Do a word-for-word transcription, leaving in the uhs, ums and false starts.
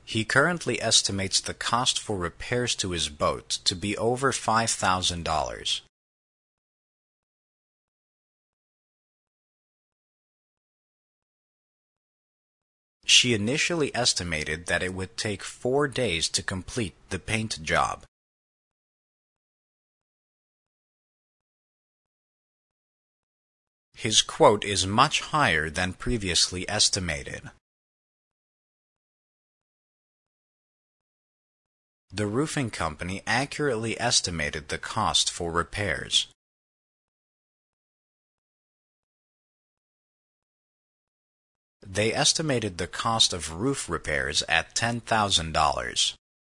He currently estimates the cost for repairs to his boat to be over five thousand dollars. She initially estimated that it would take four days to complete the paint job. His quote is much higher than previously estimated. The roofing company accurately estimated the cost for repairs. They estimated the cost of roof repairs at ten thousand dollars.